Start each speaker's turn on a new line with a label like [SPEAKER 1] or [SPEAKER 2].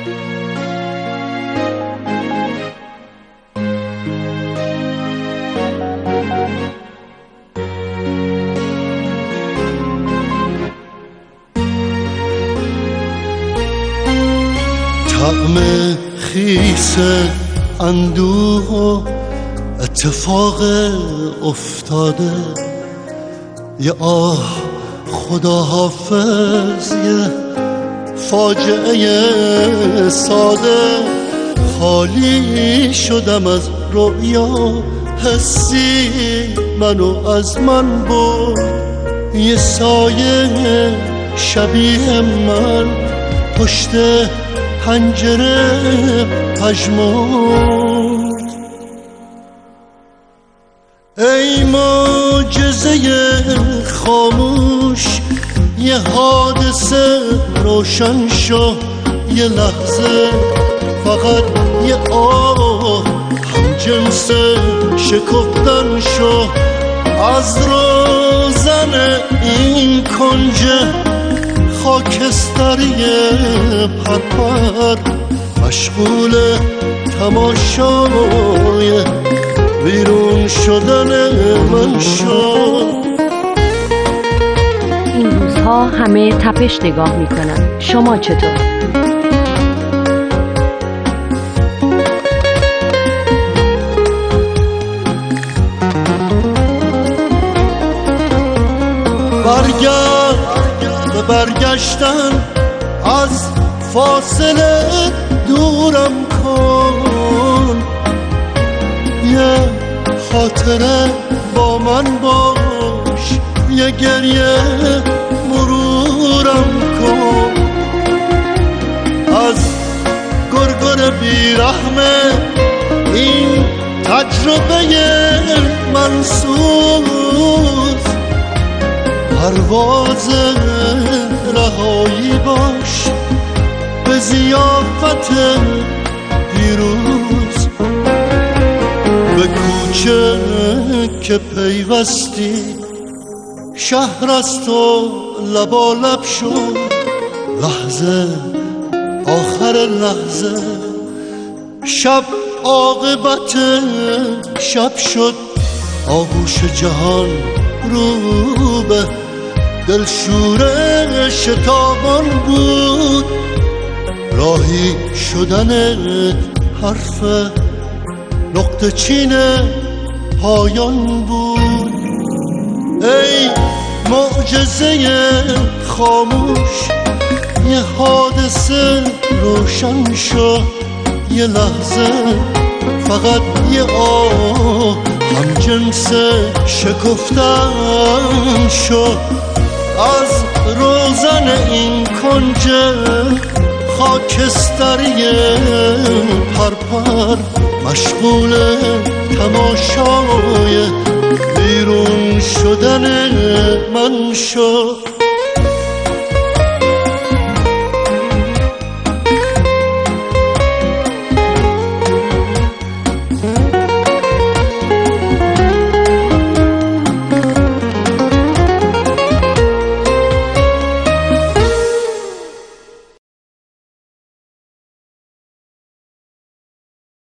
[SPEAKER 1] طعم خیس اندوه و اتفاق افتاده، یه آه خدا حافظ، یه فاجعه ساده. خالی شدم از رؤیا، حسی منو از من برد. یه سایه شبیه من پشت پنجره پژمرد. ای معجزه خاموش، یه حادثه روشن شو. یه لحظه فقط یه آه همجنس شکفتن شو. از روزن این کنج خاکستری پرپر، مشغول تماشای بیرون شدن من شد.
[SPEAKER 2] این روزها همه تپش نگاه میکنن، شما چطور؟
[SPEAKER 1] برگشتن از فاصله دورم کن. یه خاطره با من باش، یه گریه مرورم کن. از گرگر بیرحمه این تجربه منسوز، پرواز رهایی باش به ضیافت پیروز. به کوچه که پیوستی شهر از تو لبالب شد. لحظه آخر لحظه شب عاقبت شب شد. آغوش جهان رو به دلشور شتابان بود. راهی شدن حرف نقطه چین پایان بود. ای معجزه خاموش، یه حادثه روشن شو. یه لحظه فقط یه آه همجنس شکفتن شو. از روزن این کنج خاکستری پرپر، مشغول تماشای بیرون شدن من شو.